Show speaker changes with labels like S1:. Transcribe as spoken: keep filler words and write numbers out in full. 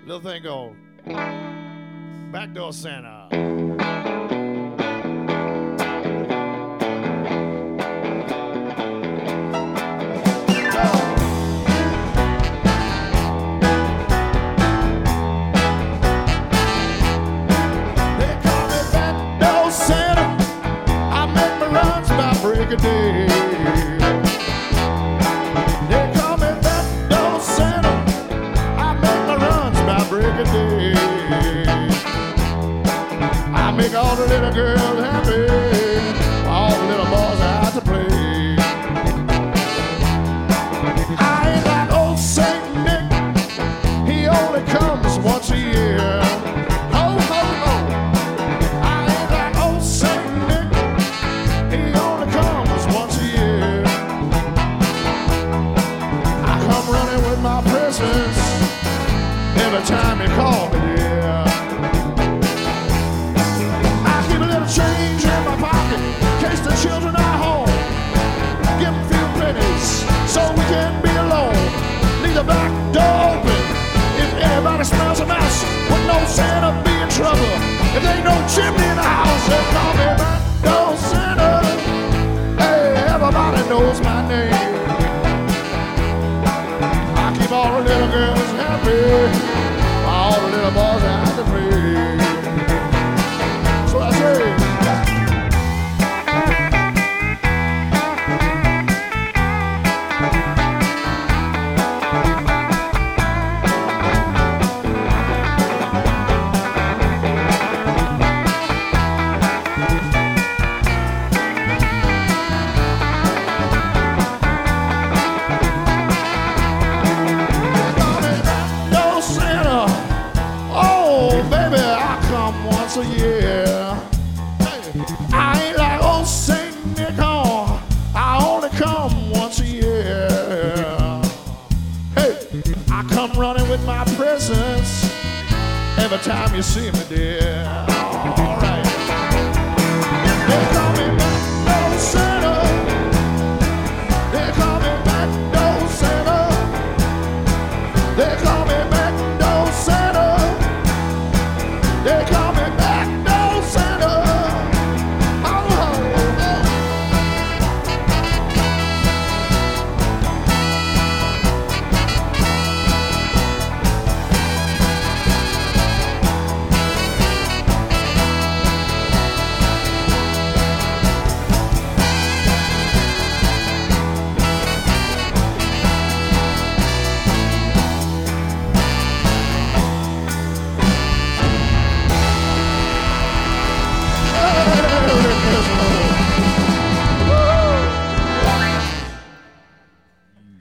S1: Little thing called Backdoor Santa. Break a day. They call me Backdoor Santa. I make my runs by break a day. I make all the little girls happy, all the little boys out to play. I ain't like old Saint Nick, he only comes once a year. Every time you call me, dear, I keep a little change in my pocket in case the children are home. Give them a few pennies so we can be alone. Leave the back door open if anybody smells a mouse. With no Santa be in trouble. If there ain't no chimney in the house, they call me Backdoor Santa. Hey, everybody knows my name. I keep all the little girls happy, all the little boys out to play. So I say, a year. Hey, I ain't like old Saint Nick, oh, I only come once a year. Hey, I come running with my presents every time you see me, dear. All right.